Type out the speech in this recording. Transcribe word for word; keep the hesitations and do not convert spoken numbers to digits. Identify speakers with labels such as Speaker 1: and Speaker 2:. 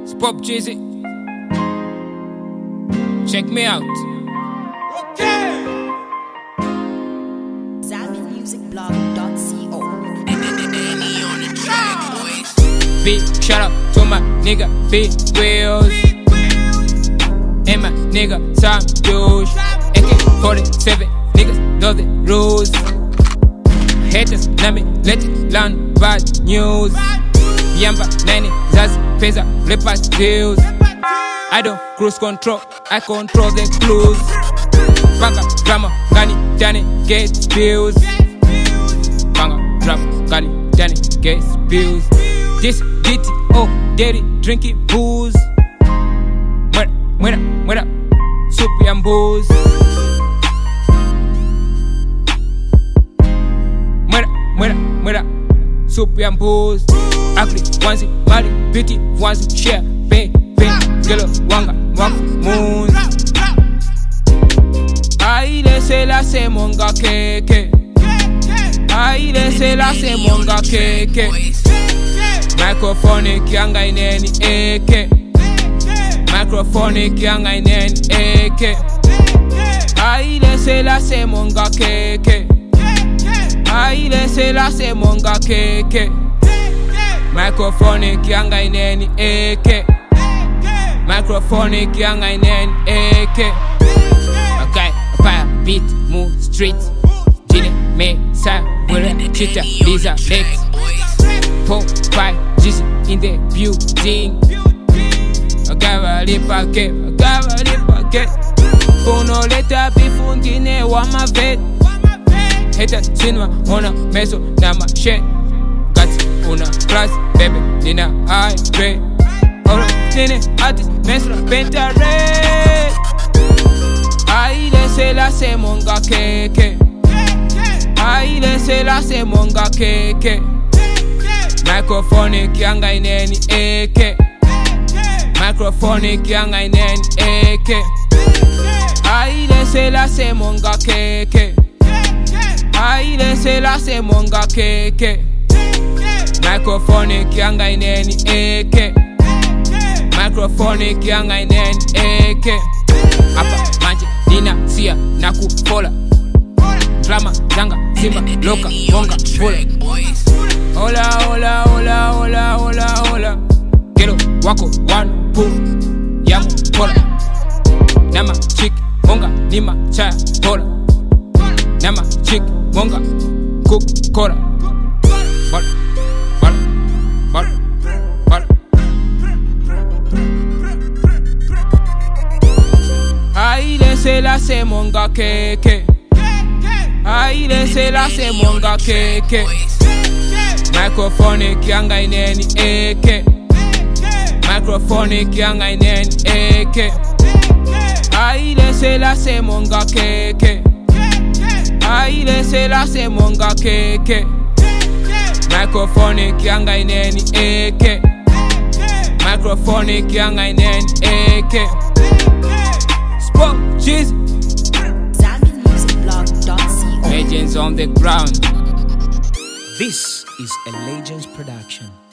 Speaker 1: Pop Jizzy. Check me out.
Speaker 2: Okay. Zambian Music Blog dot co.
Speaker 1: Big shout out to my nigga Big Wheels and my nigga Sam Douche. A K forty-seven niggas know the rules. Haters na me let it learn bad news. Yamba nine Zazi pesa rappers deals. I don't cruise control, I control the clues. Banga drama gani dani get bills. Banga drama gani dani get bills. This D T O dirty drinking booze. Muera muera muera soup and booze. Muera muera muera soup and booze. Ugly ones mali beauty ones share pay pay gelo wanga wanga moon. Aïe laissez la c'est monga keke. Aïe laissez la c'est monga keke. Microphone kianga ineni eke. Microphone kianga ineni eke. Aïe laissez la c'est monga keke. Aïe laissez la c'est monga keke. Microphone kianga ineni eke. Microphone kianga ineni eke. Okay, fire beat move street. Jine me sa wura chita Lisa Lex. Four five G's in the building. Agava lipa ke, agava lipa ke. Funo leta bifundine wa ma vet. Heta sinwa ona meso na ma shit. Una class, baby, nina high grade. Ora, tine, artist, mesra, penta red. Aïe, laissez la c'est monga keke. Aïe, laissez la c'est monga keke. Microphone kianga ineni eke. Microphone kianga ineni eke. Aïe, laissez la c'est monga keke. Aïe, laissez la c'est monga keke. Microphone kianga ineni eke. Microphone kianga ineni eke. Apa manje nina sia na kufola. Drama zanga simba loka bonga bola. Hola hola hola hola hola hola. Gelo wako one pool yamu bola. Nama chick bonga nima cha bola. Nama chick bonga cook cola. Bola. Aïe laissez la c'est monga keke. Aïe laissez la c'est monga keke. Microphone kianga ineni eke. Microphone kianga ineni eke. Aïe laissez la c'est monga keke. Aïe laissez la c'est monga keke. Microphone kianga ineni eke. Microphone kianga ineni eke. Pop Jizzy.
Speaker 2: Zambian Music Blog dot co.
Speaker 1: Legends on the ground.
Speaker 3: This is a Legends production.